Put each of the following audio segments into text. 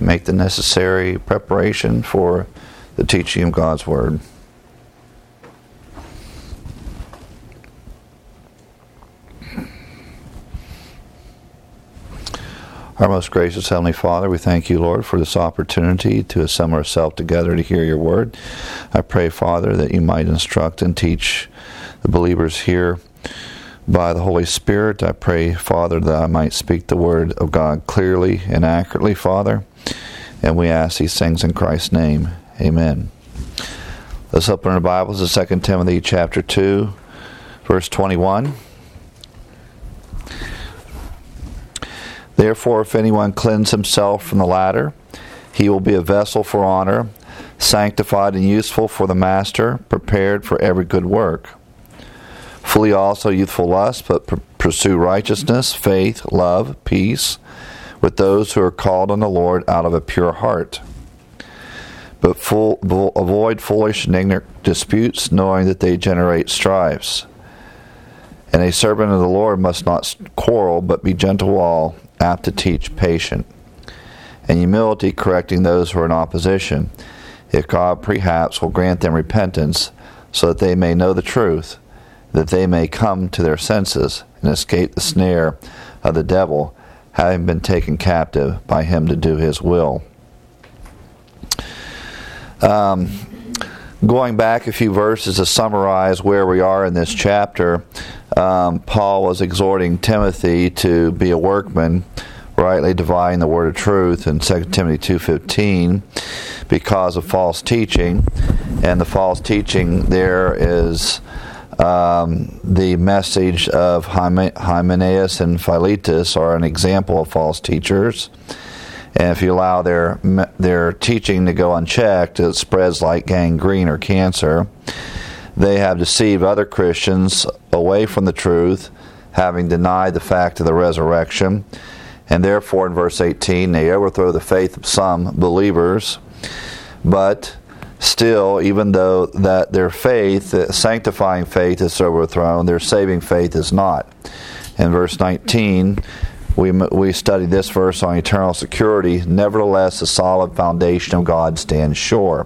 make the necessary preparation for the teaching of God's Word. Our most gracious Heavenly Father, we thank you, Lord, for this opportunity to assemble ourselves together to hear your word. I pray, Father, that you might instruct and teach the believers here by the Holy Spirit. I pray, Father, that I might speak the word of God clearly and accurately, Father. And we ask these things in Christ's name. Amen. Let's open our Bibles to 2 Timothy chapter 2, verse 21. Therefore, if anyone cleanse himself from the latter, he will be a vessel for honor, sanctified and useful for the master, prepared for every good work. Flee also youthful lust, but pursue righteousness, faith, love, peace, with those who are called on the Lord out of a pure heart. But avoid foolish and ignorant disputes, knowing that they generate strifes. And a servant of the Lord must not quarrel, but be gentle to all, apt to teach, patient, and humility, correcting those who are in opposition, if God perhaps will grant them repentance, so that they may know the truth, that they may come to their senses and escape the snare of the devil, having been taken captive by him to do his will. Going back a few verses to summarize where we are in this chapter, Paul was exhorting Timothy to be a workman, rightly dividing the word of truth in 2 Timothy 2:15 because of false teaching. And the false teaching there is the message of Hymenaeus and Philetus are an example of false teachers. And if you allow their teaching to go unchecked, it spreads like gangrene or cancer. They have deceived other Christians away from the truth, having denied the fact of the resurrection. And therefore, in verse 18, they overthrow the faith of some believers. But still, even though that their faith, the sanctifying faith, is overthrown, their saving faith is not. In verse 19, we studied this verse on eternal security. Nevertheless, the solid foundation of God stands sure.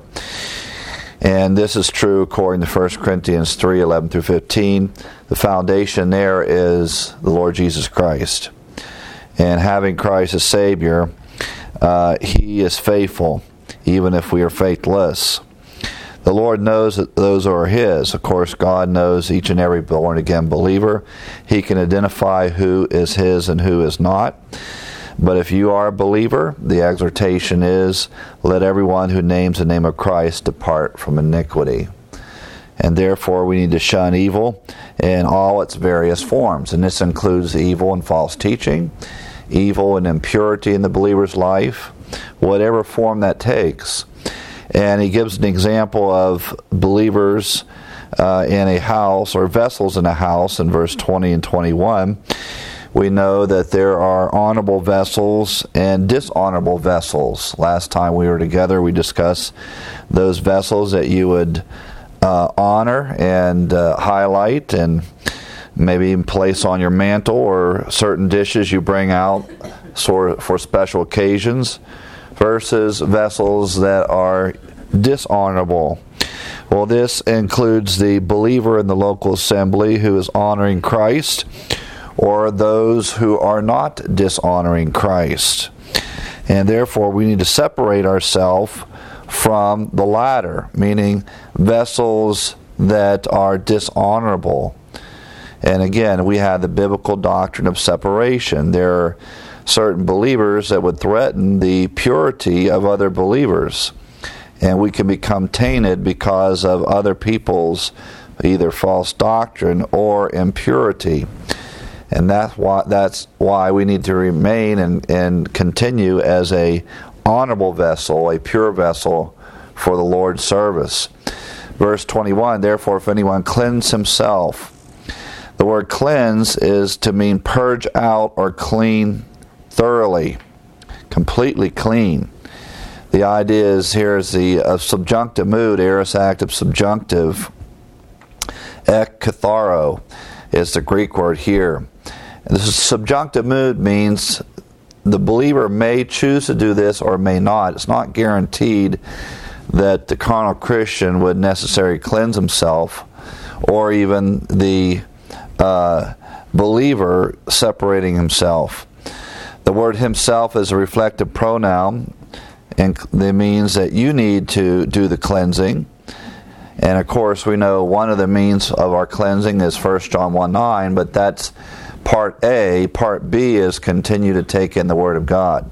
And this is true according to 1 Corinthians 3:11 through 15. The foundation there is the Lord Jesus Christ. And having Christ as Savior, He is faithful, even if we are faithless. The Lord knows that those are His. Of course, God knows each and every born-again believer. He can identify who is His and who is not. But if you are a believer, the exhortation is, let everyone who names the name of Christ depart from iniquity. And therefore, we need to shun evil in all its various forms. And this includes evil and false teaching, evil and impurity in the believer's life, whatever form that takes. And he gives an example of believers in a house, or vessels in a house, in verse 20 and 21. We know that there are honorable vessels and dishonorable vessels. Last time we were together, we discussed those vessels that you would honor and highlight and maybe even place on your mantle, or certain dishes you bring out for special occasions, versus vessels that are dishonorable. Well, this includes the believer in the local assembly who is honoring Christ, or those who are not dishonoring Christ. And therefore, we need to separate ourselves from the latter, meaning vessels that are dishonorable. And again, we have the biblical doctrine of separation. There are certain believers that would threaten the purity of other believers. And we can become tainted because of other people's either false doctrine or impurity. And that's why we need to remain and continue as a honorable vessel, a pure vessel for the Lord's service. Verse 21, therefore if anyone cleanse himself. The word cleanse is to mean purge out or clean thoroughly, completely clean. The idea is here is the subjunctive mood, aorist active subjunctive. Ekkatharo is the Greek word here. And this subjunctive mood means the believer may choose to do this or may not. It's not guaranteed that the carnal Christian would necessarily cleanse himself, or even the believer separating himself. The word himself is a reflective pronoun, and it means that you need to do the cleansing. And of course, we know one of the means of our cleansing is 1 John 1:9, but that's part A. Part B is continue to take in the Word of God.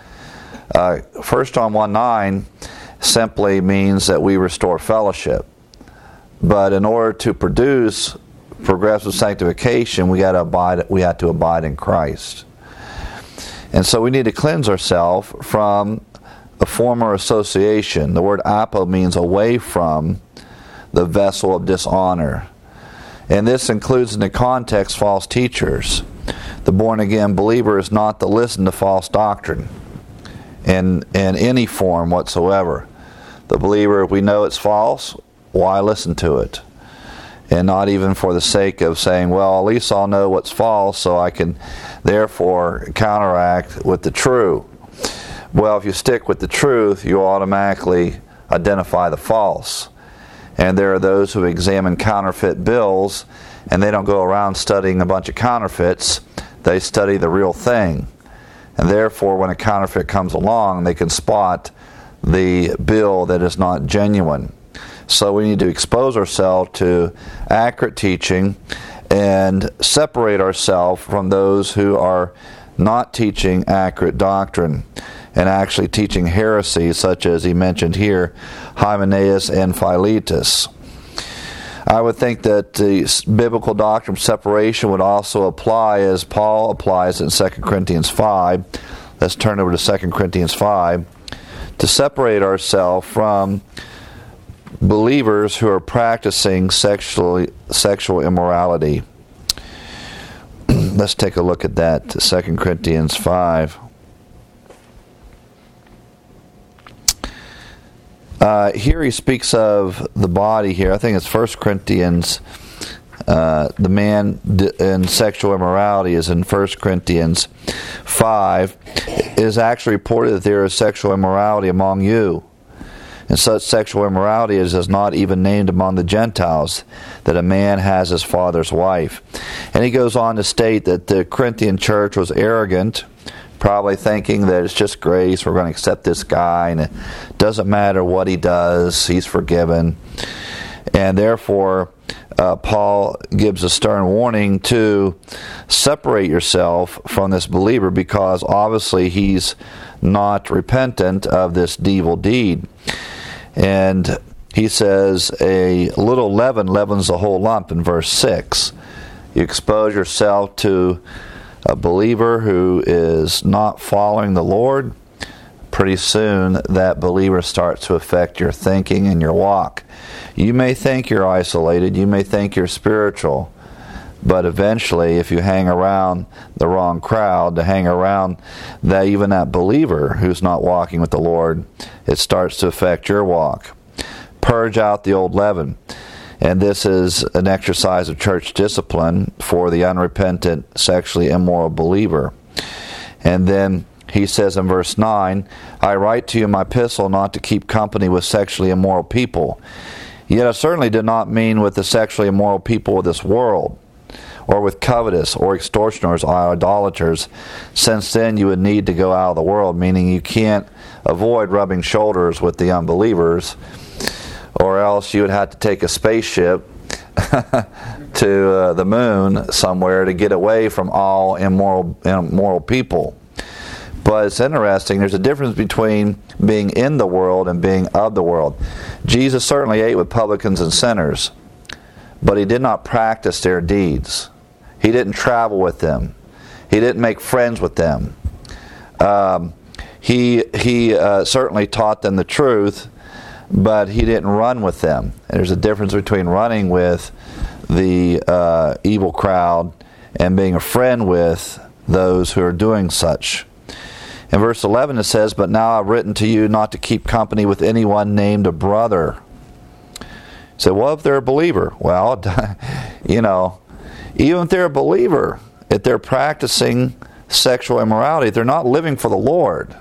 1 John 1:9 simply means that we restore fellowship. But in order to produce progressive sanctification, we have to abide in Christ. And so we need to cleanse ourselves from a former association. The word apo means away from the vessel of dishonor. And this includes in the context false teachers. The born-again believer is not to listen to false doctrine in any form whatsoever. The believer, if we know it's false, why listen to it? And not even for the sake of saying, well, at least I'll know what's false so I can therefore counteract with the true. Well, if you stick with the truth, you automatically identify the false. And there are those who examine counterfeit bills, and they don't go around studying a bunch of counterfeits. They study the real thing. And therefore, when a counterfeit comes along, they can spot the bill that is not genuine. So we need to expose ourselves to accurate teaching and separate ourselves from those who are not teaching accurate doctrine and actually teaching heresies, such as he mentioned here, Hymenaeus and Philetus. I would think that the biblical doctrine of separation would also apply as Paul applies in 2 Corinthians 5. Let's turn over to 2 Corinthians 5. To separate ourselves from believers who are practicing sexual immorality. Let's take a look at that, 2 Corinthians 5. Here he speaks of the body here. I think it's 1 Corinthians. The man in sexual immorality is in 1 Corinthians 5. It is actually reported that there is sexual immorality among you. And such sexual immorality is not even named among the Gentiles, that a man has his father's wife. And he goes on to state that the Corinthian church was arrogant, probably thinking that it's just grace, we're going to accept this guy, and it doesn't matter what he does, he's forgiven. And therefore, Paul gives a stern warning to separate yourself from this believer, because obviously he's not repentant of this evil deed. And he says a little leaven leavens the whole lump in verse 6. You expose yourself to a believer who is not following the Lord, pretty soon that believer starts to affect your thinking and your walk. You may think you're isolated, you may think you're spiritual, but eventually if you hang around the wrong crowd, to hang around even that believer who's not walking with the Lord, it starts to affect your walk. Purge out the old leaven. And this is an exercise of church discipline for the unrepentant, sexually immoral believer. And then he says in verse 9, I write to you in my epistle not to keep company with sexually immoral people. Yet I certainly did not mean with the sexually immoral people of this world, or with covetous, or extortioners, or idolaters, since then you would need to go out of the world, meaning you can't avoid rubbing shoulders with the unbelievers, or else you would have to take a spaceship to the moon somewhere to get away from all immoral people. But it's interesting, there's a difference between being in the world and being of the world. Jesus certainly ate with publicans and sinners, but he did not practice their deeds. He didn't travel with them. He didn't make friends with them. He certainly taught them the truth, but he didn't run with them. And there's a difference between running with the evil crowd and being a friend with those who are doing such. In verse 11 it says, But now I've written to you not to keep company with anyone named a brother. So, well, if they're a believer, well, even if they're a believer, if they're practicing sexual immorality, they're not living for the Lord.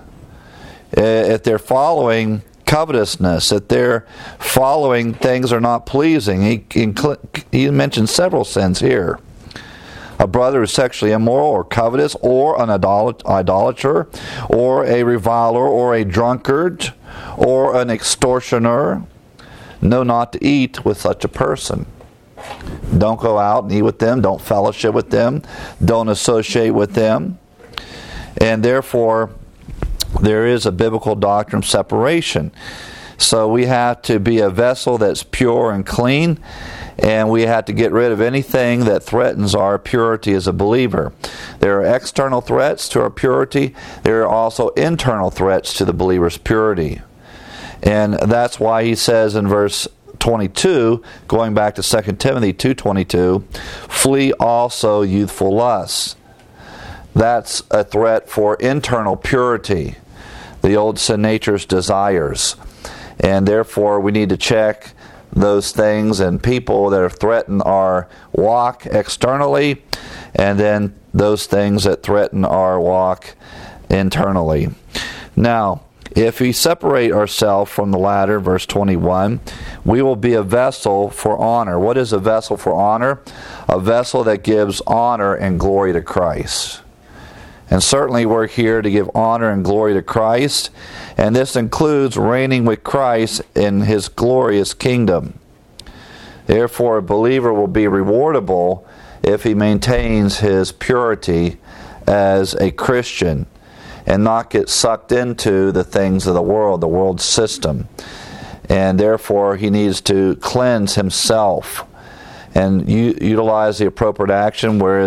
If they're following covetousness, if they're following things that are not pleasing, he mentioned several sins here. A brother who is sexually immoral or covetous, or an idolater, or a reviler, or a drunkard, or an extortioner, know not to eat with such a person. Don't go out and eat with them. Don't fellowship with them. Don't associate with them. And therefore, there is a biblical doctrine of separation. So we have to be a vessel that's pure and clean, and we have to get rid of anything that threatens our purity as a believer. There are external threats to our purity. There are also internal threats to the believer's purity. And that's why he says in verse 22, going back to 2 Timothy 2:22, flee also youthful lusts. That's a threat for internal purity, the old sin nature's desires. And therefore we need to check those things and people that threaten our walk externally, and then those things that threaten our walk internally. Now, if we separate ourselves from the latter, verse 21, we will be a vessel for honor. What is a vessel for honor? A vessel that gives honor and glory to Christ. And certainly we're here to give honor and glory to Christ, and this includes reigning with Christ in His glorious kingdom. Therefore, a believer will be rewardable if he maintains his purity as a Christian and not get sucked into the things of the world system. And therefore, he needs to cleanse himself and utilize the appropriate action, where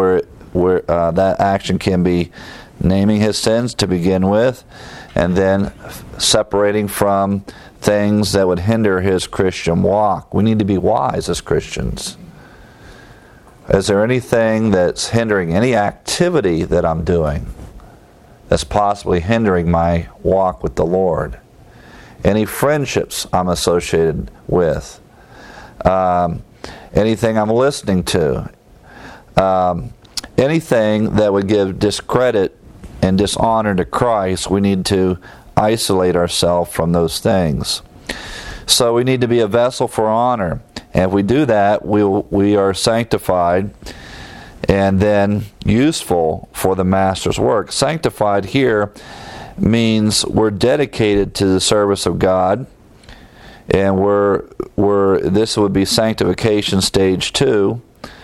that action can be naming his sins to begin with, and then separating from things that would hinder his Christian walk. We need to be wise as Christians. Is there anything that's hindering any activity that I'm doing that's possibly hindering my walk with the Lord? Any friendships I'm associated with? Anything I'm listening to? Anything that would give discredit and dishonor to Christ, we need to isolate ourselves from those things. So we need to be a vessel for honor. And if we do that, we are sanctified and then useful for the Master's work. Sanctified here means we're dedicated to the service of God, and this would be sanctification stage 2.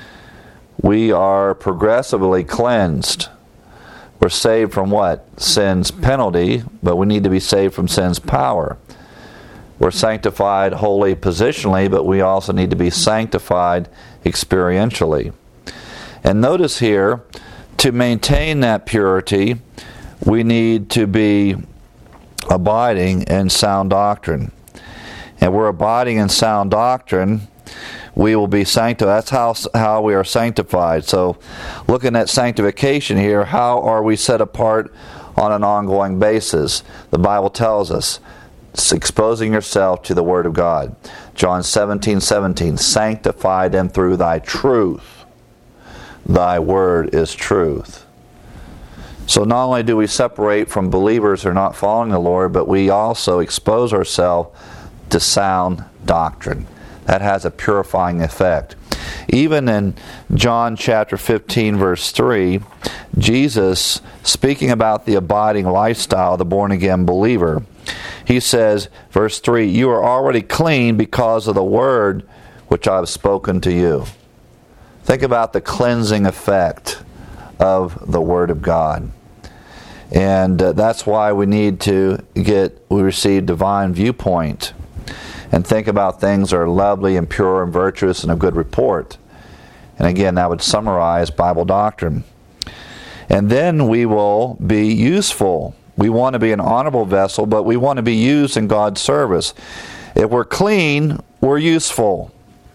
We are progressively cleansed. We're saved from what? Sin's penalty, but we need to be saved from sin's power. We're sanctified wholly positionally, but we also need to be sanctified experientially. And notice here, to maintain that purity, we need to be abiding in sound doctrine. And we're abiding in sound doctrine, we will be sanctified. That's how we are sanctified. So, looking at sanctification here, how are we set apart on an ongoing basis? The Bible tells us, it's exposing yourself to the Word of God. John 17:17, sanctify them through thy truth. Thy word is truth. So not only do we separate from believers who are not following the Lord, but we also expose ourselves to sound doctrine. That has a purifying effect. Even in John chapter 15, verse 3, Jesus, speaking about the abiding lifestyle of the born-again believer, he says, verse 3, you are already clean because of the word which I have spoken to you. Think about the cleansing effect of the Word of God. And that's why we need to receive divine viewpoint and think about things that are lovely and pure and virtuous and of good report. And again, that would summarize Bible doctrine. And then we will be useful. We want to be an honorable vessel, but we want to be used in God's service. If we're clean, we're useful.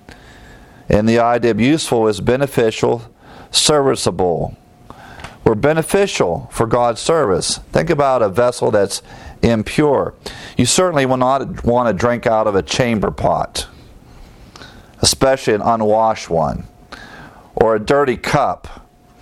And the idea of useful is beneficial, serviceable. We're beneficial for God's service. Think about a vessel that's impure. You certainly will not want to drink out of a chamber pot, especially an unwashed one, or a dirty cup.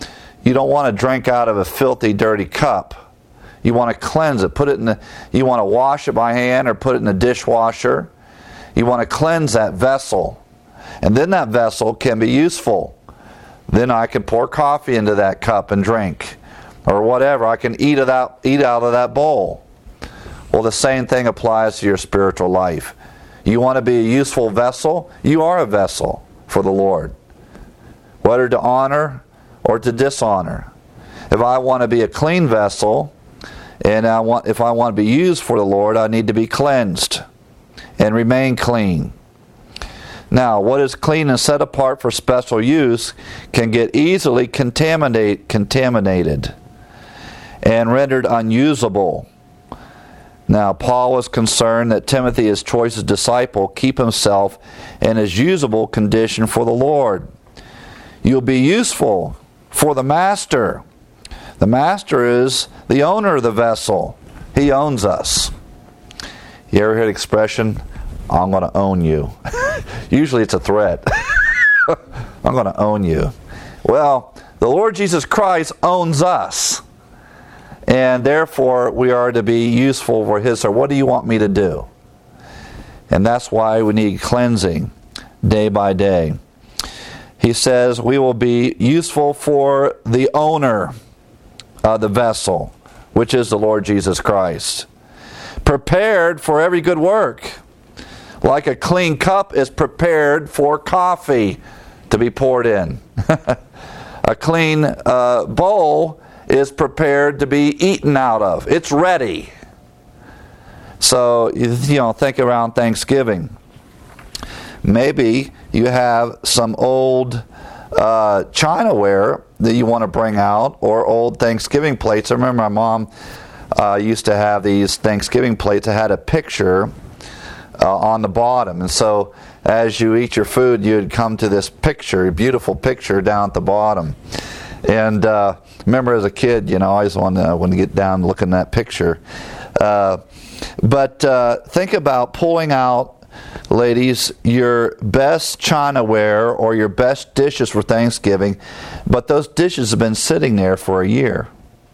You don't want to drink out of a filthy, dirty cup. You want to cleanse it. You want to wash it by hand or put it in the dishwasher. You want to cleanse that vessel. And then that vessel can be useful. Then I can pour coffee into that cup and drink. Or whatever. I can eat out of that bowl. Well, the same thing applies to your spiritual life. You want to be a useful vessel? You are a vessel for the Lord. Whether to honor or to dishonor. If I want to be a clean vessel, and if I want to be used for the Lord, I need to be cleansed and remain clean. Now, what is clean and set apart for special use can get easily contaminated and rendered unusable. Now, Paul was concerned that Timothy, his choicest disciple, keep himself in his usable condition for the Lord. You'll be useful for the master. The master is the owner of the vessel. He owns us. You ever heard the expression, I'm going to own you? Usually it's a threat. I'm going to own you. Well, the Lord Jesus Christ owns us. And therefore, we are to be useful for His service. What do you want me to do? And that's why we need cleansing day by day. He says we will be useful for the owner of the vessel, which is the Lord Jesus Christ. Prepared for every good work. Like a clean cup is prepared for coffee to be poured in. A clean bowl is prepared to be eaten out of. It's ready. So, think around Thanksgiving. Maybe you have some old chinaware that you want to bring out, or old Thanksgiving plates. I remember my mom used to have these Thanksgiving plates that had a picture on the bottom. And so as you eat your food, you'd come to this picture, a beautiful picture down at the bottom. And remember as a kid, I always want to get down and look in that picture. But think about pulling out, ladies, your best chinaware or your best dishes for Thanksgiving, but those dishes have been sitting there for a year.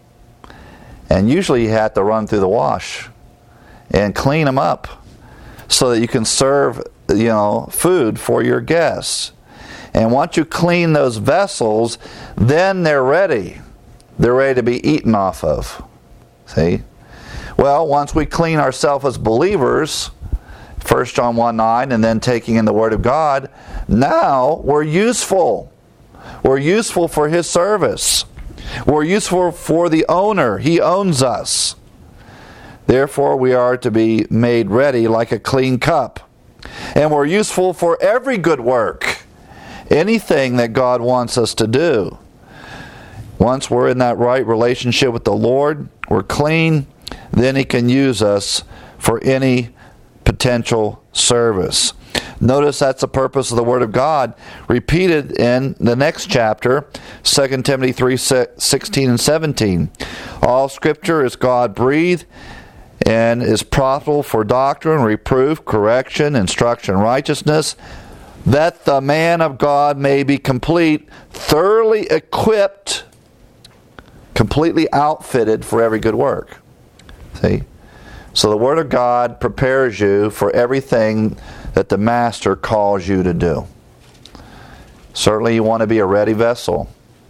And usually you have to run through the wash and clean them up so that you can serve, food for your guests. And once you clean those vessels, then they're ready. They're ready to be eaten off of. See? Well, once we clean ourselves as believers, 1 John 1:9, and then taking in the Word of God, now we're useful. We're useful for His service. We're useful for the owner. He owns us. Therefore, we are to be made ready like a clean cup. And we're useful for every good work. Anything that God wants us to do. Once we're in that right relationship with the Lord, we're clean, then He can use us for any potential service. Notice that's the purpose of the Word of God, repeated in the next chapter, 2 Timothy 3:16 and 17. All Scripture is God-breathed and is profitable for doctrine, reproof, correction, instruction, righteousness, that the man of God may be complete, thoroughly equipped, completely outfitted for every good work. See? So the Word of God prepares you for everything that the Master calls you to do. Certainly you want to be a ready vessel.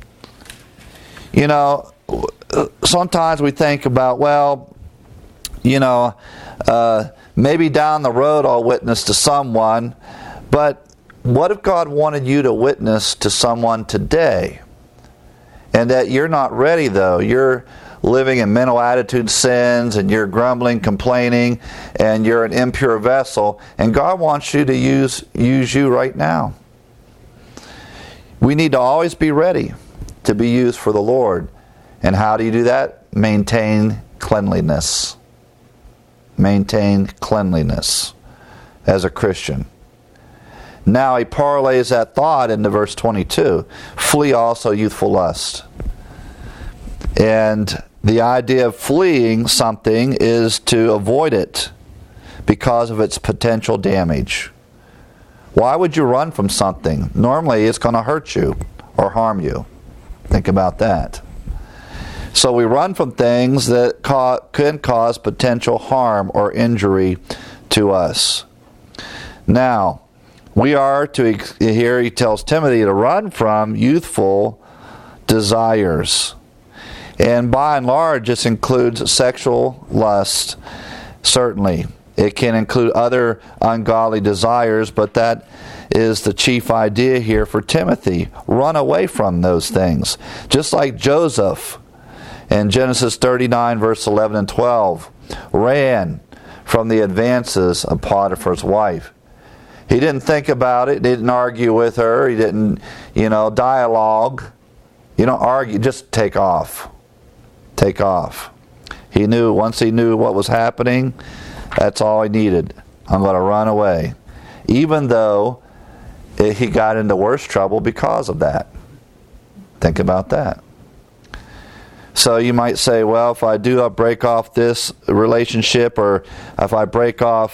Sometimes we think about, maybe down the road I'll witness to someone, but what if God wanted you to witness to someone today? And that you're not ready though. You're living in mental attitude sins, and you're grumbling, complaining, and you're an impure vessel, and God wants you to use you right now. We need to always be ready to be used for the Lord. And how do you do that? Maintain cleanliness. Maintain cleanliness as a Christian. Now he parlays that thought into verse 22. Flee also youthful lust. And the idea of fleeing something is to avoid it because of its potential damage. Why would you run from something? Normally it's going to hurt you or harm you. Think about that. So we run from things that can cause potential harm or injury to us. Now, we are to, here he tells Timothy to run from youthful desires. And by and large, this includes sexual lust, certainly. It can include other ungodly desires, but that is the chief idea here for Timothy. Run away from those things. Just like Joseph in Genesis 39, verse 11 and 12, ran from the advances of Potiphar's wife. He didn't think about it, didn't argue with her, he didn't, dialogue. You don't argue, just take off. Take off. He knew, once he knew what was happening, that's all he needed. I'm going to run away. Even though he got into worse trouble because of that. Think about that. So you might say, well, if I do break off this relationship, or if I break off,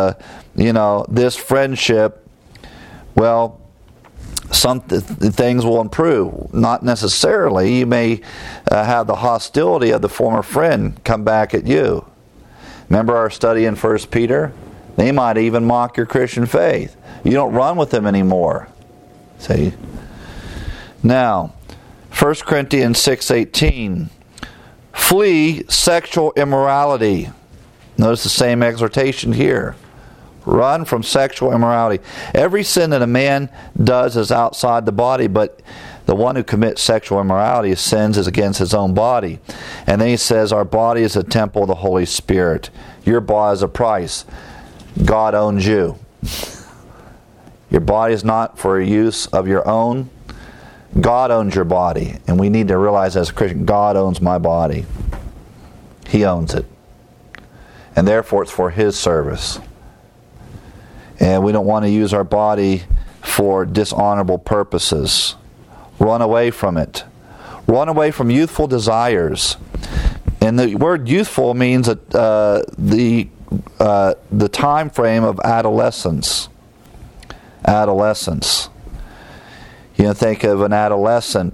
this friendship, well, some things will improve. Not necessarily. You may have the hostility of the former friend come back at you. Remember our study in 1 Peter? They might even mock your Christian faith. You don't run with them anymore. See? Now, 1 Corinthians 6:18. Flee sexual immorality. Notice the same exhortation here. Run from sexual immorality. Every sin that a man does is outside the body, but the one who commits sexual immorality sins is against his own body. And then he says, our body is a temple of the Holy Spirit. Your body is a price. God owns you. Your body is not for use of your own. God owns your body. And we need to realize as a Christian, God owns my body. He owns it. And therefore it's for His service. And we don't want to use our body for dishonorable purposes. Run away from it. Run away from youthful desires. And the word youthful means the time frame of adolescence. Adolescence. Think of an adolescent,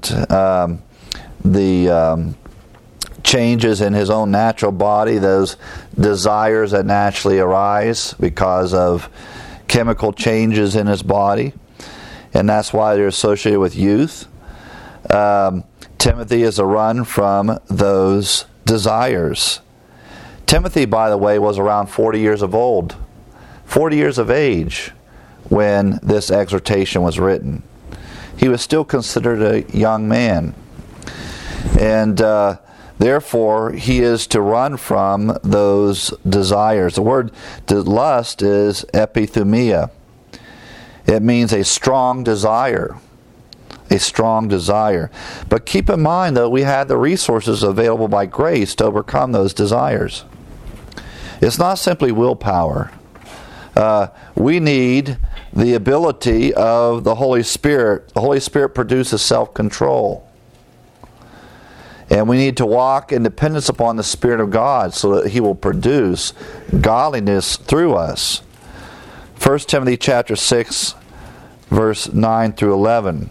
the changes in his own natural body, those desires that naturally arise because of chemical changes in his body, and that's why they're associated with youth. Timothy is to run from those desires. Timothy, by the way, was around 40 years of old, 40 years of age when this exhortation was written. He was still considered a young man. And therefore, he is to run from those desires. The word lust is epithumia. It means a strong desire. A strong desire. But keep in mind, though, we had the resources available by grace to overcome those desires. It's not simply willpower. We need the ability of the Holy Spirit. The Holy Spirit produces self-control. And we need to walk in dependence upon the Spirit of God so that He will produce godliness through us. 1 Timothy chapter 6, verse 9 through 11.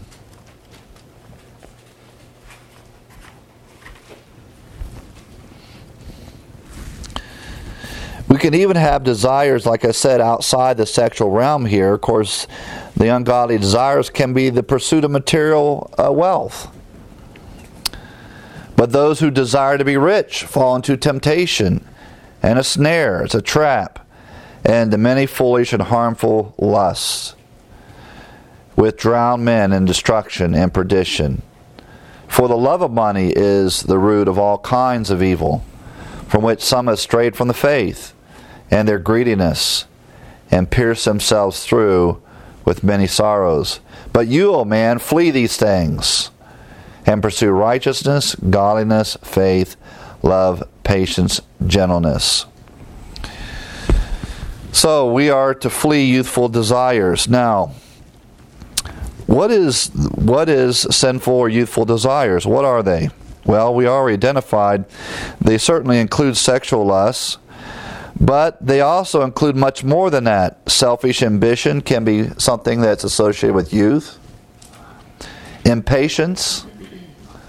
We can even have desires, like I said, outside the sexual realm here. Of course, the ungodly desires can be the pursuit of material wealth. But those who desire to be rich fall into temptation and a snare, it's a trap, and the many foolish and harmful lusts, which drown men in destruction and perdition. For the love of money is the root of all kinds of evil, from which some have strayed from the faith, and their greediness, and pierce themselves through with many sorrows. But you, O man, flee these things, and pursue righteousness, godliness, faith, love, patience, gentleness. So we are to flee youthful desires. Now, what is sinful or youthful desires? What are they? Well, we already identified they certainly include sexual lusts, but they also include much more than that. Selfish ambition can be something that's associated with youth. Impatience,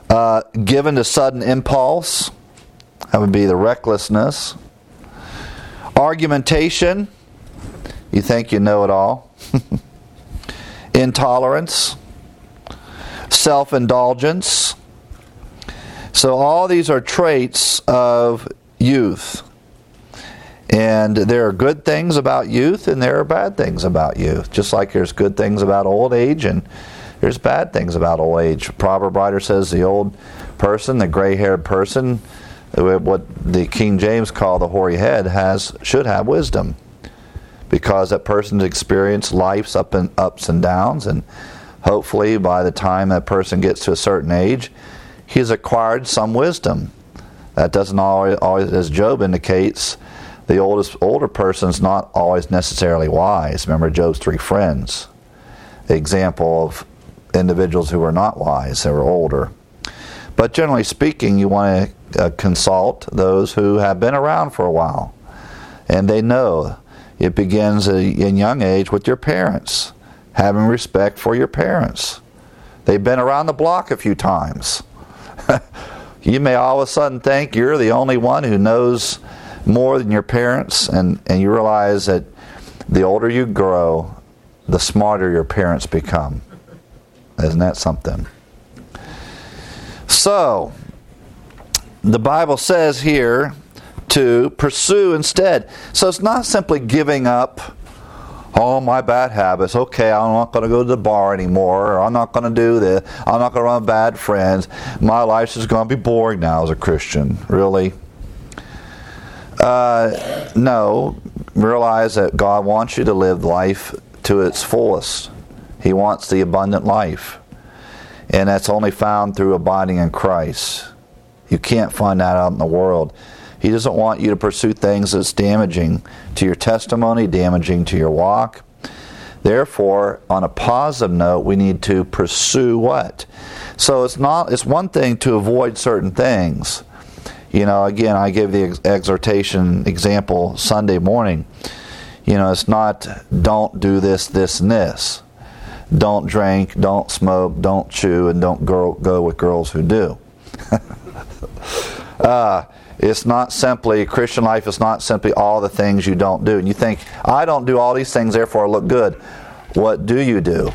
Given to sudden impulse, that would be the recklessness. Argumentation, you think you know it all. Intolerance. Self-indulgence. So all these are traits of youth. And there are good things about youth and there are bad things about youth. Just like there's good things about old age and there's bad things about old age. Proverb writer says the old person, the gray-haired person, what the King James call the hoary head, should have wisdom. Because that person's experienced life's ups and downs, and hopefully by the time that person gets to a certain age, he's acquired some wisdom. That doesn't always, as Job indicates, the older person's not always necessarily wise. Remember Job's 3 friends, the example of individuals who were not wise, they were older. But generally speaking, you want to consult those who have been around for a while, and they know. It begins in young age with your parents, having respect for your parents. They've been around the block a few times. You may all of a sudden think you're the only one who knows more than your parents, and you realize that the older you grow, the smarter your parents become. Isn't that something? So, the Bible says here to pursue instead. So it's not simply giving up all my bad habits. Okay, I'm not going to go to the bar anymore, or I'm not going to do this. I'm not going to run with bad friends. My life's just going to be boring now as a Christian. Really? No. Realize that God wants you to live life to its fullest. He wants the abundant life. And that's only found through abiding in Christ. You can't find that out in the world. He doesn't want you to pursue things that's damaging to your testimony, damaging to your walk. Therefore, on a positive note, we need to pursue what? So it's one thing to avoid certain things. You know, again, I gave the exhortation example Sunday morning. You know, it's not don't do this, this, and this. Don't drink, don't smoke, don't chew, and don't go with girls who do. It's not simply, Christian life is not simply all the things you don't do. And you think, I don't do all these things, therefore I look good. What do you do?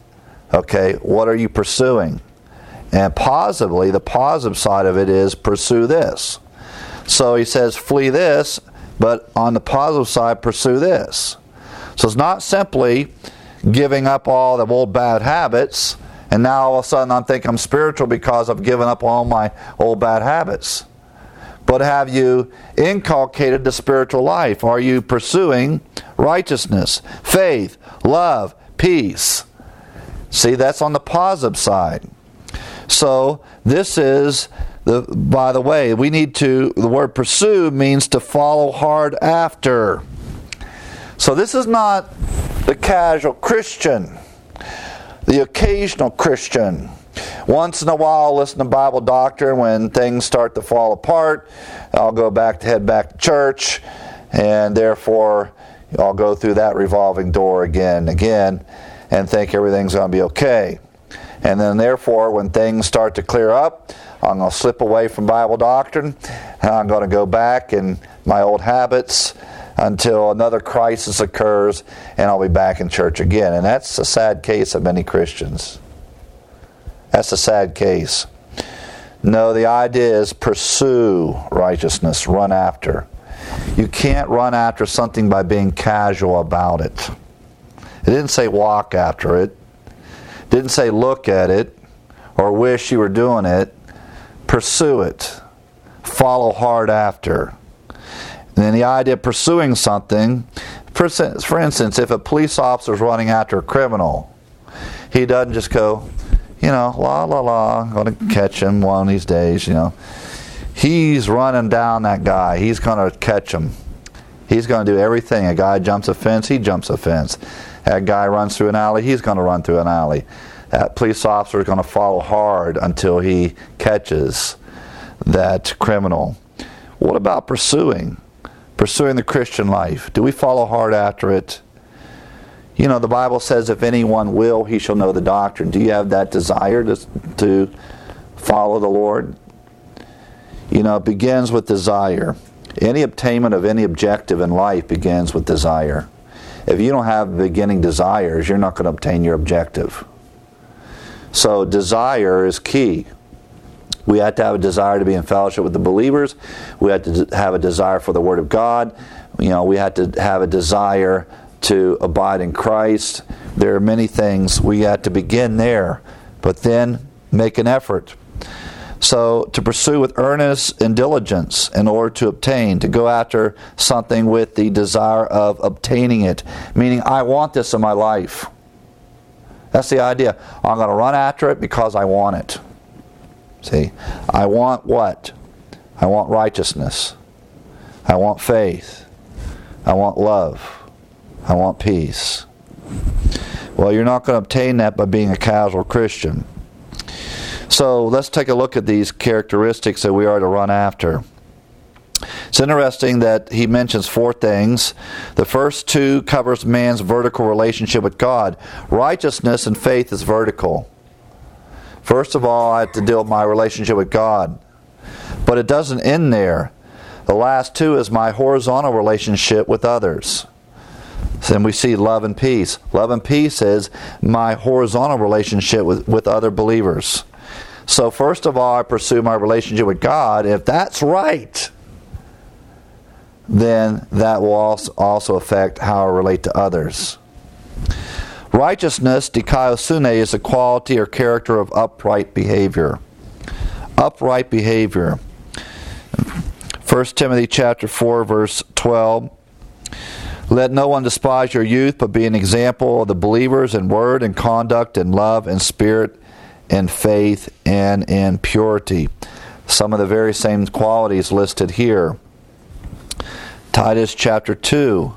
Okay, what are you pursuing? And positively, the positive side of it is pursue this. So he says, flee this, but on the positive side, pursue this. So it's not simply giving up all the old bad habits, and now all of a sudden I think I'm spiritual because I've given up all my old bad habits. But have you inculcated the spiritual life? Are you pursuing righteousness, faith, love, peace? See, that's on the positive side. So this is, by the way, the word pursue means to follow hard after. So this is not the casual Christian, the occasional Christian. Once in a while, I'll listen to Bible doctrine when things start to fall apart. I'll head back to church, and therefore I'll go through that revolving door again and again and think everything's going to be okay. And then therefore, when things start to clear up, I'm going to slip away from Bible doctrine, and I'm going to go back in my old habits until another crisis occurs, and I'll be back in church again. And that's a sad case of many Christians. That's a sad case. No, the idea is pursue righteousness, run after. You can't run after something by being casual about it. It didn't say walk after it. It didn't say look at it or wish you were doing it. Pursue it. Follow hard after. And then the idea of pursuing something, for instance, if a police officer is running after a criminal, he doesn't just go, la la la, I'm going to catch him one of these days, He's running down that guy. He's going to catch him. He's going to do everything. A guy jumps a fence, he jumps a fence. That guy runs through an alley, he's going to run through an alley. That police officer is going to follow hard until he catches that criminal. What about pursuing the Christian life? Do we follow hard after it? The Bible says, if anyone will, he shall know the doctrine. Do you have that desire to follow the Lord? It begins with desire. Any attainment of any objective in life begins with desire. If you don't have beginning desires, you're not going to obtain your objective. So desire is key. We have to have a desire to be in fellowship with the believers. We have to have a desire for the Word of God. We have to have a desire to abide in Christ. There are many things. We have to begin there, but then make an effort. So to pursue with earnest and diligence in order to obtain, to go after something with the desire of obtaining it, meaning I want this in my life. That's the idea. I'm going to run after it because I want it. See, I want what? I want righteousness. I want faith. I want love. I want peace. Well, you're not going to obtain that by being a casual Christian. So let's take a look at these characteristics that we are to run after. It's interesting that he mentions 4 things. The first 2 covers man's vertical relationship with God. Righteousness and faith is vertical. First of all, I have to deal with my relationship with God. But it doesn't end there. The last 2 is my horizontal relationship with others. Then we see love and peace. Love and peace is my horizontal relationship with other believers. So first of all, I pursue my relationship with God. If that's right, then that will also affect how I relate to others. Righteousness, dikaiosune, is a quality or character of upright behavior. Upright behavior. 1 Timothy chapter 4, verse 12. Let no one despise your youth, but be an example of the believers in word and conduct and love and spirit and faith and in purity. Some of the very same qualities listed here. Titus chapter 2,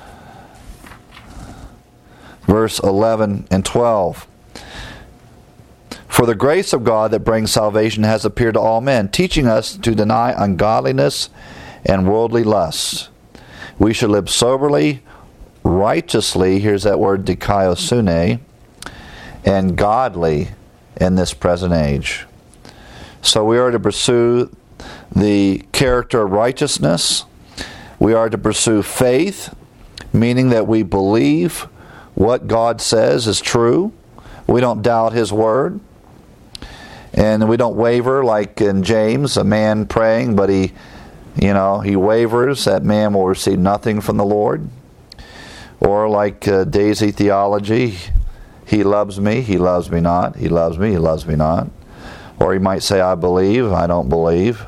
verse 11 and 12. For the grace of God that brings salvation has appeared to all men, teaching us to deny ungodliness and worldly lusts. We should live soberly, righteously, here's that word dikaiosune, and godly in this present age. So we are to pursue the character of righteousness. We are to pursue faith, meaning that we believe what God says is true. We don't doubt His Word. And we don't waver like in James, a man praying, but he wavers. That man will receive nothing from the Lord. Or like Daisy theology, he loves me not. He loves me not. Or he might say, I believe, I don't believe.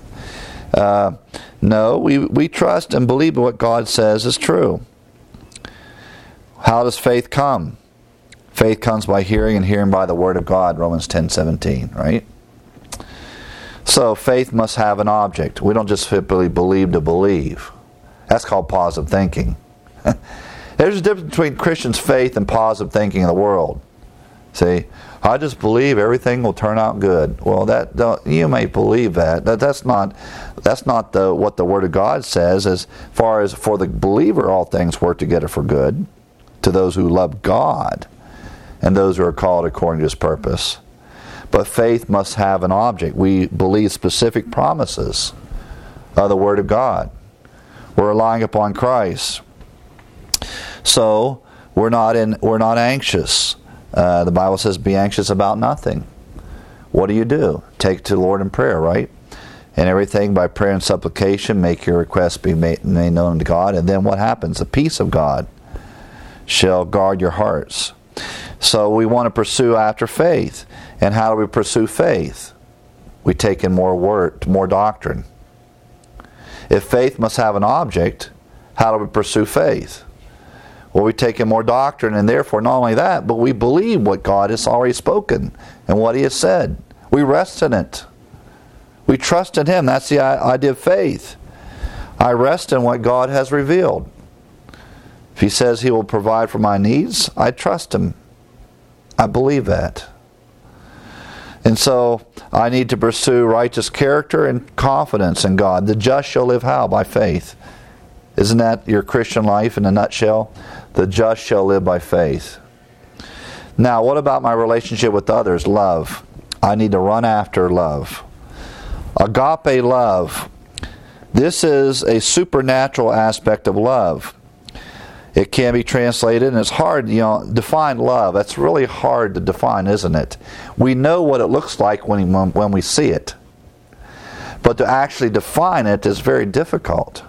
No, we trust and believe what God says is true. How does faith come? Faith comes by hearing, and hearing by the Word of God, Romans 10:17, right? So faith must have an object. We don't just simply believe to believe. That's called positive thinking. There's a difference between Christians' faith and positive thinking in the world. See, I just believe everything will turn out good. Well, you may believe that. That's not what the Word of God says. As far as for the believer, all things work together for good to those who love God and those who are called according to His purpose. But faith must have an object. We believe specific promises of the Word of God. We're relying upon Christ. So we're not anxious. The Bible says, "Be anxious about nothing." What do? Take it to the Lord in prayer, right? And everything by prayer and supplication, make your requests be made known to God. And then what happens? The peace of God shall guard your hearts. So we want to pursue after faith. And how do we pursue faith? We take in more doctrine. If faith must have an object, how do we pursue faith? Well, we take in more doctrine, and therefore not only that, but we believe what God has already spoken and what He has said. We rest in it. We trust in Him. That's the idea of faith. I rest in what God has revealed. If He says He will provide for my needs, I trust Him. I believe that. And so I need to pursue righteous character and confidence in God. The just shall live how? By faith. Isn't that your Christian life in a nutshell? The just shall live by faith. Now, what about my relationship with others? Love. I need to run after love. Agape love. This is a supernatural aspect of love. It can be translated, and it's hard, define love. That's really hard to define, isn't it? We know what it looks like when we see it. But to actually define it is very difficult.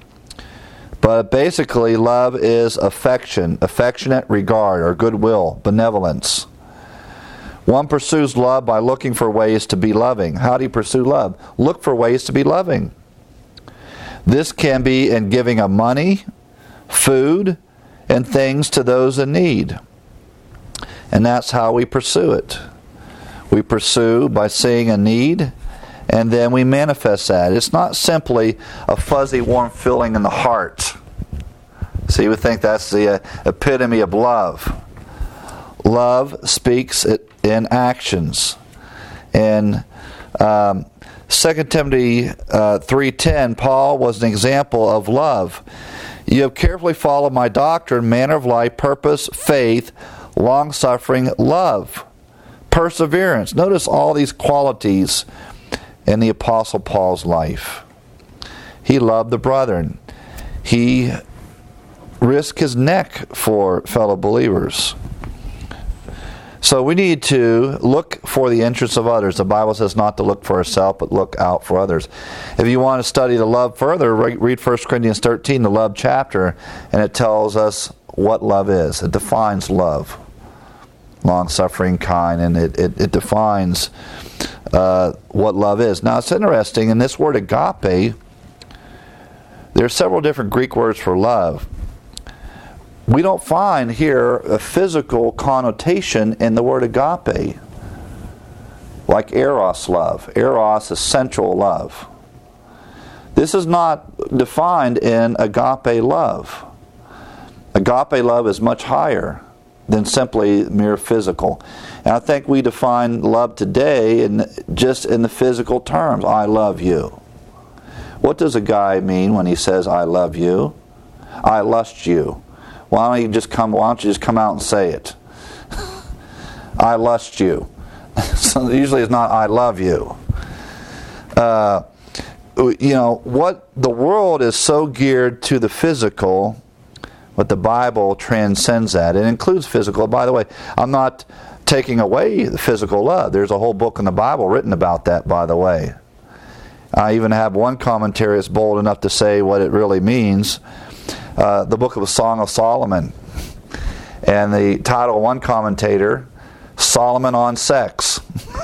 But basically, love is affection, affectionate regard, or goodwill, benevolence. One pursues love by looking for ways to be loving. How do you pursue love? Look for ways to be loving. This can be in giving of money, food, and things to those in need. And that's how we pursue it. We pursue by seeing a need, and then we manifest that. It's not simply a fuzzy, warm feeling in the heart. See, we think that's the epitome of love. Love speaks it in actions. And 2 Timothy 3:10, Paul was an example of love. You have carefully followed my doctrine, manner of life, purpose, faith, long-suffering, love, perseverance. Notice all these qualities in the Apostle Paul's life. He loved the brethren. He risked his neck for fellow believers. So we need to look for the interests of others. The Bible says not to look for ourselves, but look out for others. If you want to study the love further, read 1 Corinthians 13, the love chapter, and it tells us what love is. It defines love. Long-suffering, kind, and it defines what love is. Now it's interesting, in this word agape, there are several different Greek words for love. We don't find here a physical connotation in the word agape, like eros love. Eros is sensual love. This is not defined in agape love. Agape love is much higher than simply mere physical. And I think we define love today just in the physical terms. I love you. What does a guy mean when he says, I love you? I lust you. Why don't you just come out and say it? I lust you. So usually it's not I love you. What the world is so geared to the physical, but the Bible transcends that. It includes physical. By the way, I'm not taking away the physical love. There's a whole book in the Bible written about that, by the way. I even have one commentary that's bold enough to say what it really means. The book of the Song of Solomon. And the title of one commentator, Solomon on Sex.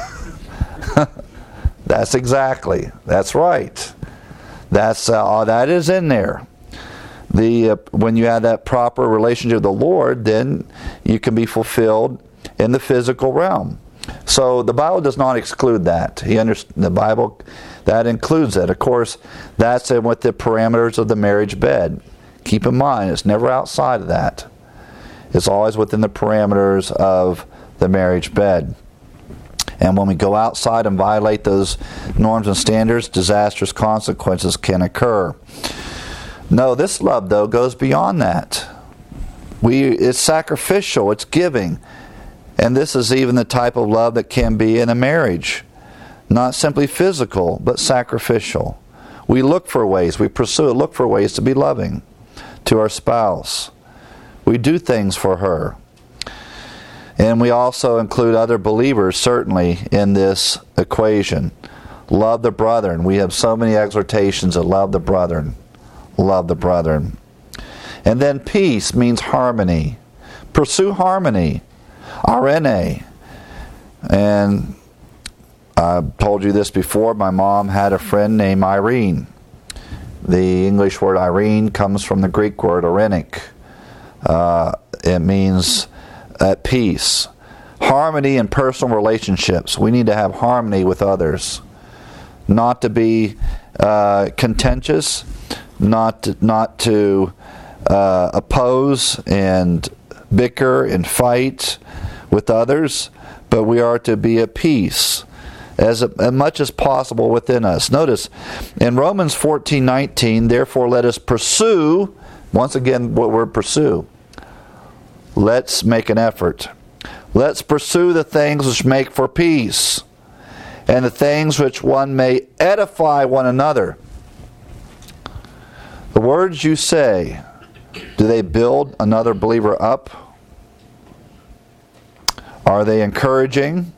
That's right. That is in there. When you have that proper relationship with the Lord, then you can be fulfilled in the physical realm. So the Bible does not exclude that. The Bible, that includes it. Of course, that's with the parameters of the marriage bed. Keep in mind, it's never outside of that. It's always within the parameters of the marriage bed. And when we go outside and violate those norms and standards, disastrous consequences can occur. No, this love, though, goes beyond that. It's sacrificial, it's giving. And this is even the type of love that can be in a marriage. Not simply physical, but sacrificial. We look for ways, we pursue it, look for ways to be loving to our spouse. We do things for her. And we also include other believers, certainly, in this equation. Love the brethren. We have so many exhortations that love the brethren. Love the brethren. And then peace means harmony. Pursue harmony. Arene. And I've told you this before. My mom had a friend named Irene. The English word Irene comes from the Greek word Irenik. It means at peace. Harmony in personal relationships. We need to have harmony with others. Not to be contentious, not to oppose and bicker and fight with others, but we are to be at peace as much as possible within us. Notice, in Romans 14:19, therefore let us pursue, once again, what word pursue? Let's make an effort. Let's pursue the things which make for peace. and the things which one may edify one another. The words you say, do they build another believer up? Are they encouraging?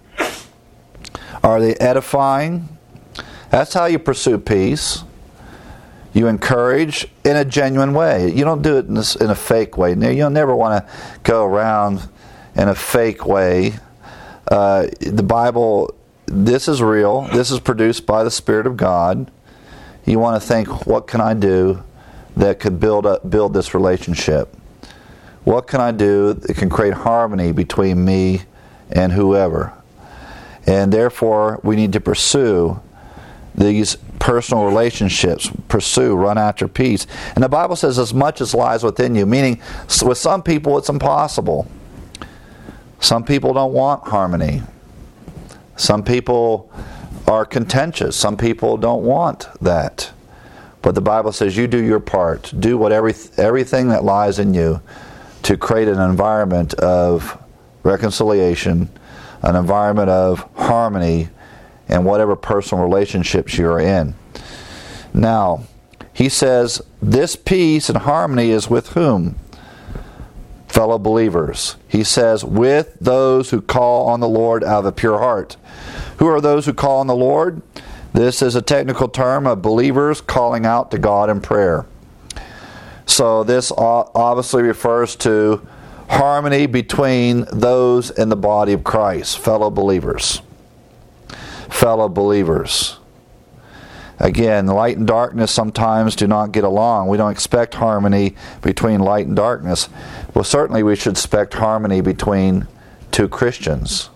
Are they edifying? That's how you pursue peace. You encourage in a genuine way. You don't do it in a fake way. You'll never want to go around in a fake way. The Bible, this is real. This is produced by the Spirit of God. You want to think, what can I do that could build this relationship? What can I do that can create harmony between me and whoever? And therefore, we need to pursue these personal relationships. Run after peace. And the Bible says, as much as lies within you, meaning with some people it's impossible. Some people don't want harmony. Some people are contentious. Some people don't want that. But the Bible says you do your part. Do everything that lies in you to create an environment of reconciliation, an environment of harmony in whatever personal relationships you are in. Now, he says, this peace and harmony is with whom? Fellow believers. He says, with those who call on the Lord out of a pure heart. Who are those who call on the Lord? This is a technical term of believers calling out to God in prayer. So this obviously refers to harmony between those in the body of Christ, fellow believers. Fellow believers. Again, light and darkness sometimes do not get along. We don't expect harmony between light and darkness. Well, certainly we should expect harmony between two Christians.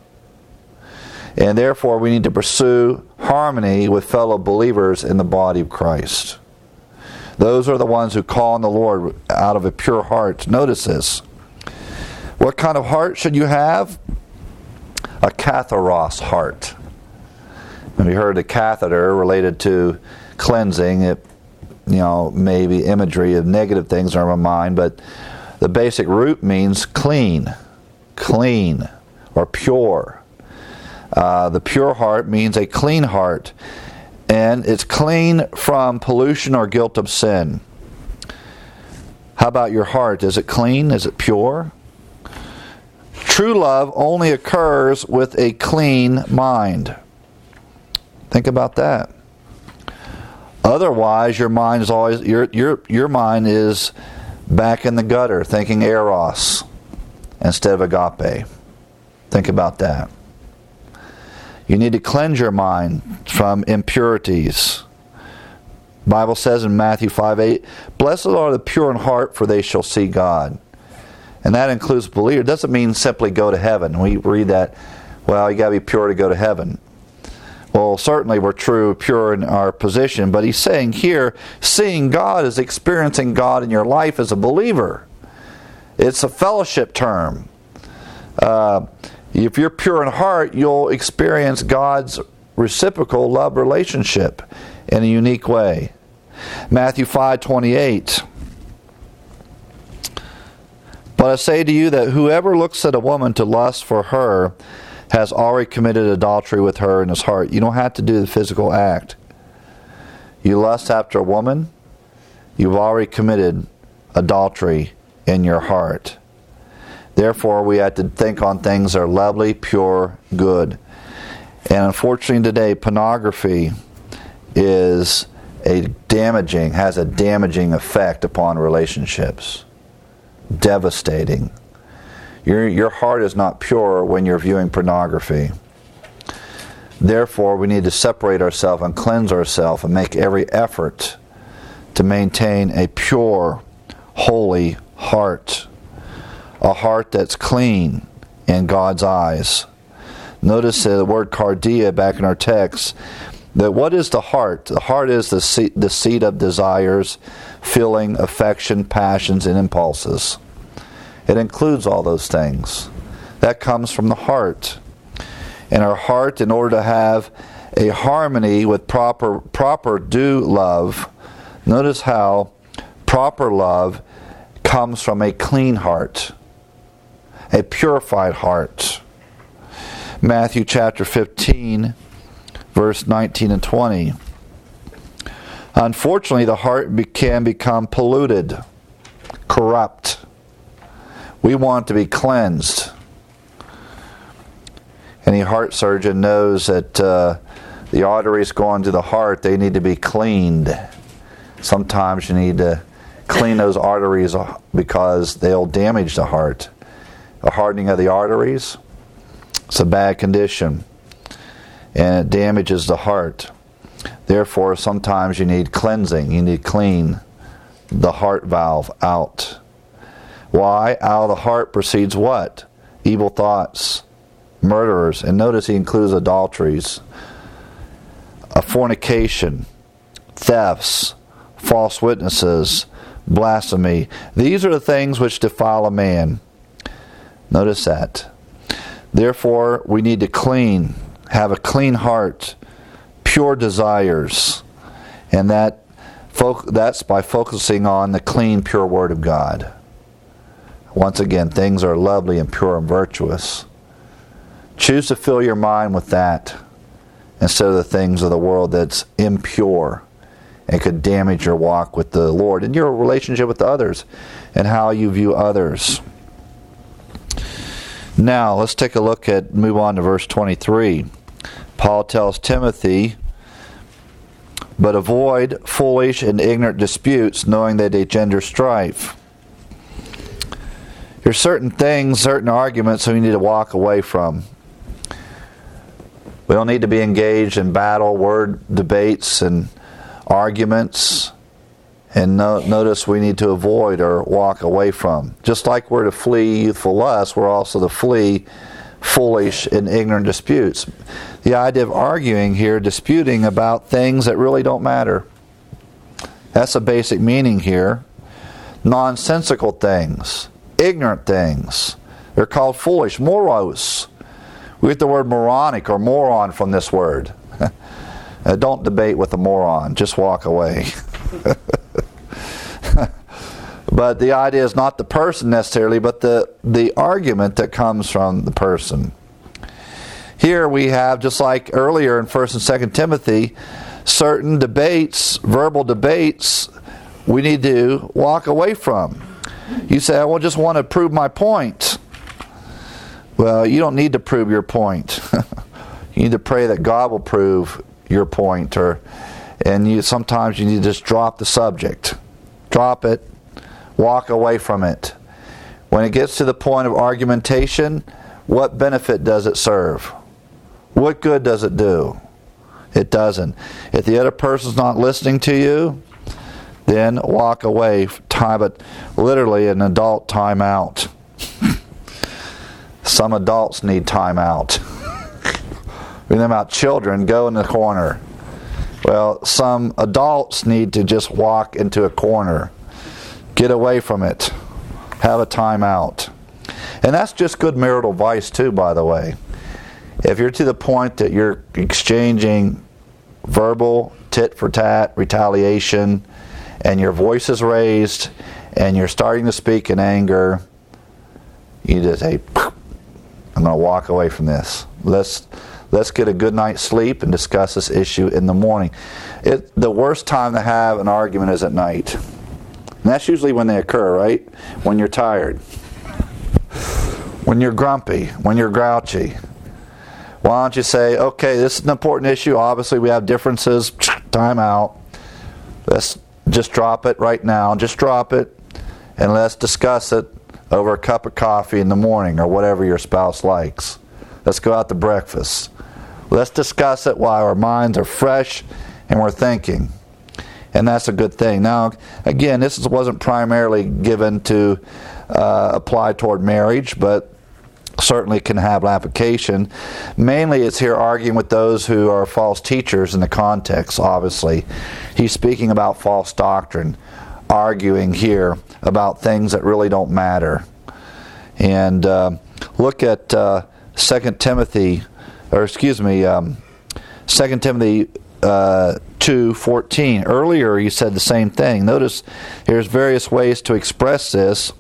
And therefore we need to pursue harmony with fellow believers in the body of Christ. Those are the ones who call on the Lord out of a pure heart. Notice this. What kind of heart should you have? A katharos heart. When we heard a catheter related to cleansing, it, maybe imagery of negative things are in my mind, but the basic root means clean, or pure. The pure heart means a clean heart, and it's clean from pollution or guilt of sin. How about your heart? Is it clean? Is it pure? True love only occurs with a clean mind. Think about that. Otherwise, your mind is always your mind is back in the gutter, thinking eros instead of agape. Think about that. You need to cleanse your mind from impurities. The Bible says in Matthew 5:8, "Blessed are the pure in heart, for they shall see God." And that includes believers. It doesn't mean simply go to heaven. We read that, well, you got to be pure to go to heaven. Well, certainly we're pure in our position, but he's saying here, seeing God is experiencing God in your life as a believer. It's a fellowship term. If you're pure in heart, you'll experience God's reciprocal love relationship in a unique way. Matthew 5:28. "But I say to you that whoever looks at a woman to lust for her has already committed adultery with her in his heart." You don't have to do the physical act. You lust after a woman, you've already committed adultery in your heart. Therefore, we have to think on things that are lovely, pure, good. And unfortunately today, pornography has a damaging effect upon relationships. Devastating. Your heart is not pure when you're viewing pornography. Therefore, we need to separate ourselves and cleanse ourselves and make every effort to maintain a pure, holy heart. A heart that's clean in God's eyes. Notice the word cardia back in our text. That what is the heart? The heart is the seat of desires, feeling, affection, passions, and impulses. It includes all those things. That comes from the heart. And our heart, in order to have a harmony with proper due love, notice how proper love comes from a clean heart, a purified heart. Matthew chapter 15, verse 19 and 20. Unfortunately, the heart can become polluted, corrupt. We want it to be cleansed. Any heart surgeon knows that the arteries going to the heart, they need to be cleaned. Sometimes you need to clean those arteries because they'll damage the heart. A hardening of the arteries, it's a bad condition, and it damages the heart. Therefore, sometimes you need cleansing. You need to clean the heart valve out. Why? Out of the heart proceeds what? Evil thoughts, murderers, and notice he includes adulteries, a fornication, thefts, false witnesses, blasphemy. These are the things which defile a man. Notice that. Therefore, we need to have a clean heart, pure desires, and that's by focusing on the clean, pure Word of God. Once again, things are lovely and pure and virtuous. Choose to fill your mind with that instead of the things of the world that's impure and could damage your walk with the Lord and your relationship with others and how you view others. Now, let's take a look move on to verse 23. Paul tells Timothy, but avoid foolish and ignorant disputes, knowing that they gender strife. There's certain things, certain arguments that we need to walk away from. We don't need to be engaged in battle, word debates, and arguments. And notice we need to avoid or walk away from. Just like we're to flee youthful lust, we're also to flee foolish and ignorant disputes. The idea of arguing here, disputing about things that really don't matter. That's a basic meaning here. Nonsensical things, ignorant things. They're called foolish, moros. We get the word moronic or moron from this word. Don't debate with a moron, just walk away. But the idea is not the person necessarily, but the argument that comes from the person. Here we have, just like earlier in 1 and 2 Timothy, certain debates, verbal debates, we need to walk away from. You say, I just want to prove my point. Well, you don't need to prove your point. You need to pray that God will prove your point, and sometimes you need to just drop the subject. Drop it. Walk away from it. When it gets to the point of argumentation, what benefit does it serve? What good does it do? It doesn't. If the other person's not listening to you, then walk away. But literally an adult time out. Some adults need time out. We're talking about children, go in the corner. Well, some adults need to just walk into a corner. Get away from it. Have a time out. And that's just good marital advice too, by the way. If you're to the point that you're exchanging verbal tit for tat retaliation, and your voice is raised, and you're starting to speak in anger, you just say, I'm going to walk away from this. Let's get a good night's sleep and discuss this issue in the morning. The worst time to have an argument is at night. And that's usually when they occur, right? When you're tired. When you're grumpy. When you're grouchy. Why don't you say, okay, this is an important issue. Obviously we have differences. Time out. Let's just drop it right now. Just drop it. And let's discuss it over a cup of coffee in the morning or whatever your spouse likes. Let's go out to breakfast. Let's discuss it while our minds are fresh and we're thinking. And that's a good thing. Now, again, this wasn't primarily given to apply toward marriage, but certainly can have application. Mainly it's here arguing with those who are false teachers in the context, obviously. He's speaking about false doctrine, arguing here about things that really don't matter. And look at 2 Timothy 2:14. Earlier he said the same thing. Notice there's various ways to express this.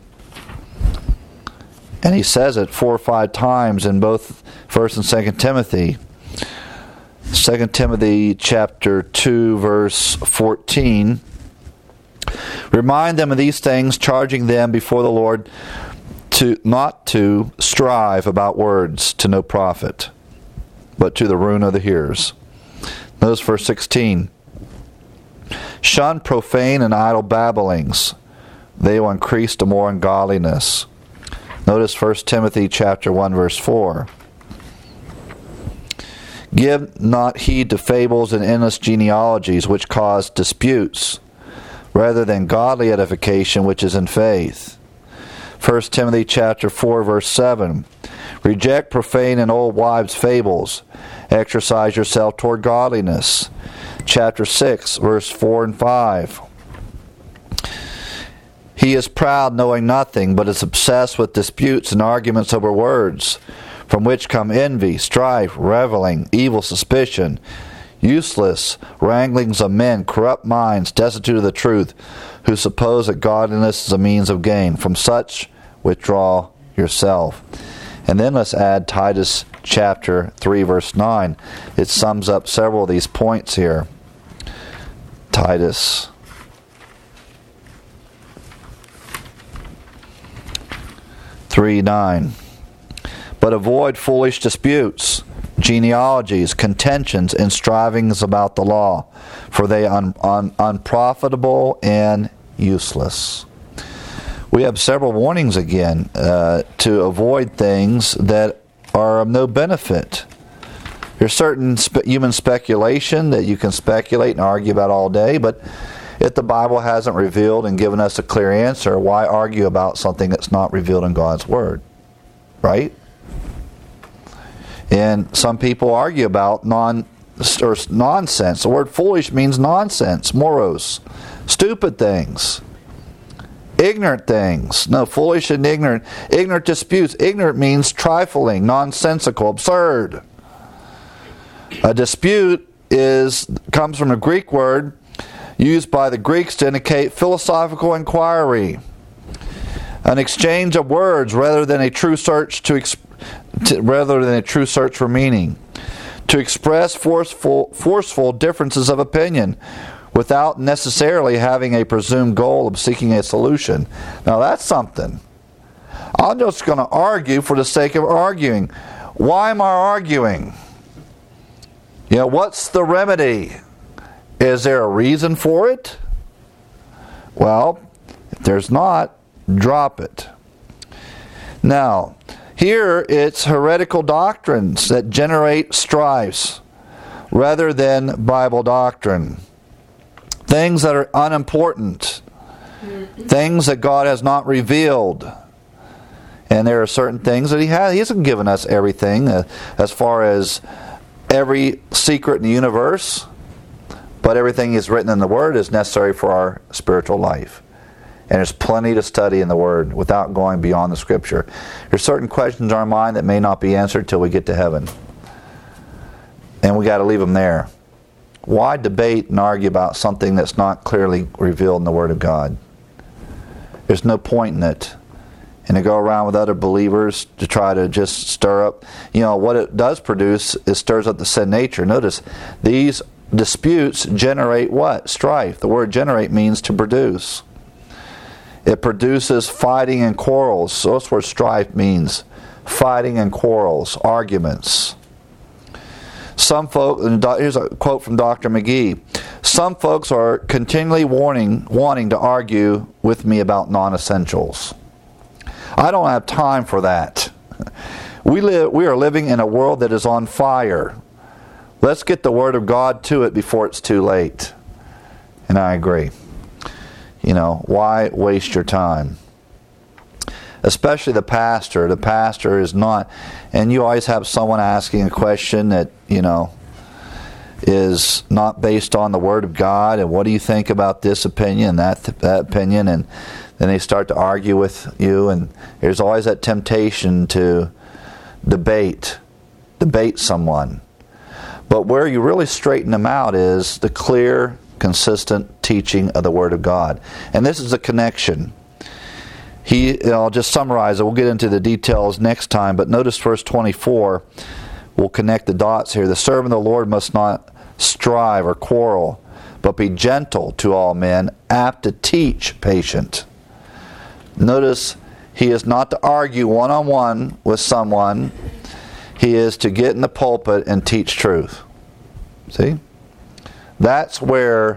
And he says it 4 or 5 times in both 1 and 2 Timothy. 2 Timothy chapter 2, verse 14. Remind them of these things, charging them before the Lord not to strive about words to no profit, but to the ruin of the hearers. Notice verse 16. Shun profane and idle babblings. They will increase to more ungodliness. Notice 1 Timothy chapter 1, verse 4. Give not heed to fables and endless genealogies which cause disputes, rather than godly edification which is in faith. 1 Timothy chapter 4, verse 7. Reject profane and old wives' fables. Exercise yourself toward godliness. Chapter 6, verse 4 and 5. He is proud, knowing nothing, but is obsessed with disputes and arguments over words, from which come envy, strife, reveling, evil suspicion, useless wranglings of men, corrupt minds, destitute of the truth, who suppose that godliness is a means of gain. From such withdraw yourself. And then let's add Titus chapter 3, verse 9. It sums up several of these points here. Titus 3:9. But avoid foolish disputes, genealogies, contentions, and strivings about the law, for they are unprofitable and useless. We have several warnings again to avoid things that are of no benefit. There's certain human speculation that you can speculate and argue about all day, but if the Bible hasn't revealed and given us a clear answer, why argue about something that's not revealed in God's Word? Right? And some people argue about nonsense. The word foolish means nonsense, moros, stupid things, ignorant things. No, foolish and ignorant. Ignorant disputes. Ignorant means trifling, nonsensical, absurd. A dispute comes from a Greek word used by the Greeks to indicate philosophical inquiry, an exchange of words rather than a true search for meaning, to express forceful differences of opinion without necessarily having a presumed goal of seeking a solution. Now that's something. I'm just going to argue for the sake of arguing. Why am I arguing? What's the remedy? Is there a reason for it? Well, if there's not, drop it. Now, here it's heretical doctrines that generate strifes rather than Bible doctrine. Things that are unimportant. Things that God has not revealed. And there are certain things that He hasn't given us everything as far as every secret in the universe. But everything is written in the Word is necessary for our spiritual life. And there's plenty to study in the Word without going beyond the Scripture. There's certain questions in our mind that may not be answered till we get to heaven. And we got to leave them there. Why debate and argue about something that's not clearly revealed in the Word of God? There's no point in it. And to go around with other believers to try to just stir up. What it does produce is stirs up the sin nature. Notice, these disputes generate what? Strife. The word generate means to produce. It produces fighting and quarrels. So that's what strife means. Fighting and quarrels, arguments. Some folk, here's a quote from Dr. McGee. Some folks are continually wanting to argue with me about non-essentials. I don't have time for that. We are living in a world that is on fire. Let's get the Word of God to it before it's too late. And I agree. Why waste your time? Especially the pastor. The pastor is not, and you always have someone asking a question that, is not based on the Word of God, and what do you think about this opinion and that opinion, and then they start to argue with you, and there's always that temptation to debate someone. But where you really straighten them out is the clear, consistent teaching of the Word of God. And this is a connection. I'll just summarize it. We'll get into the details next time, but notice verse 24. We'll connect the dots here. The servant of the Lord must not strive or quarrel, but be gentle to all men, apt to teach, patient. Notice, he is not to argue one-on-one with someone. He is to get in the pulpit and teach truth. See? That's where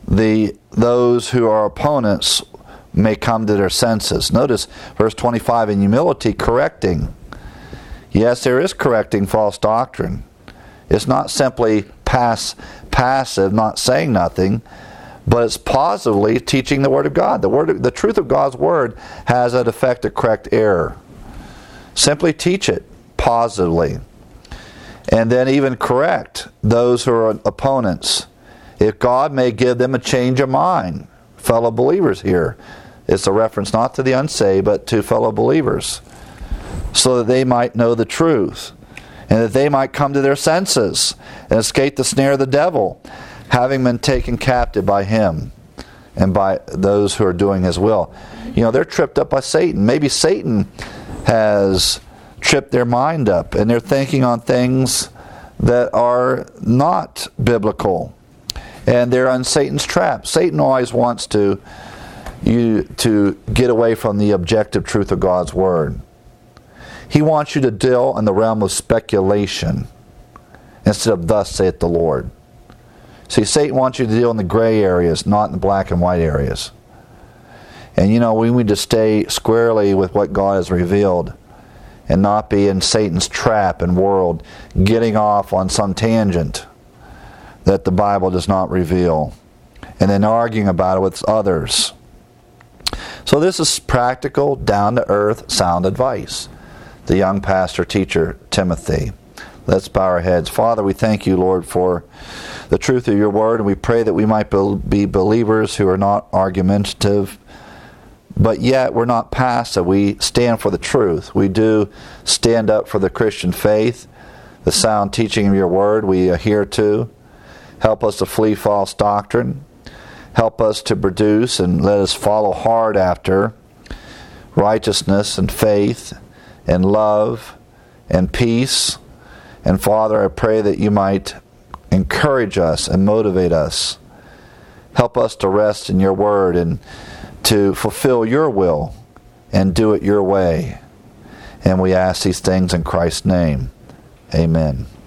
those who are opponents may come to their senses. Notice verse 25, in humility, correcting. Yes, there is correcting false doctrine. It's not simply passive, not saying nothing, but it's positively teaching the Word of God. The truth of God's Word has an effect to correct error. Simply teach it positively. And then even correct those who are opponents. If God may give them a change of mind, fellow believers here. It's a reference not to the unsaved, but to fellow believers, so that they might know the truth, and that they might come to their senses and escape the snare of the devil, having been taken captive by him and by those who are doing his will. You know, they're tripped up by Satan. Maybe Satan has tripped their mind up, and they're thinking on things that are not biblical. And they're on Satan's trap. Satan always wants you to get away from the objective truth of God's Word. He wants you to deal in the realm of speculation instead of thus saith the Lord. See, Satan wants you to deal in the gray areas, not in the black and white areas. And you know, we need to stay squarely with what God has revealed and not be in Satan's trap and world, getting off on some tangent that the Bible does not reveal, and then arguing about it with others. So this is practical, down-to-earth, sound advice. The young pastor teacher, Timothy. Let's bow our heads. Father, we thank you, Lord, for the truth of your word, and we pray that we might be believers who are not argumentative, but yet we're not passive. We stand for the truth. We do stand up for the Christian faith, the sound teaching of your word we adhere to. Help us to flee false doctrine. Help us to produce and let us follow hard after righteousness and faith and love and peace. And Father, I pray that you might encourage us and motivate us. Help us to rest in your word and to fulfill your will and do it your way. And we ask these things in Christ's name. Amen.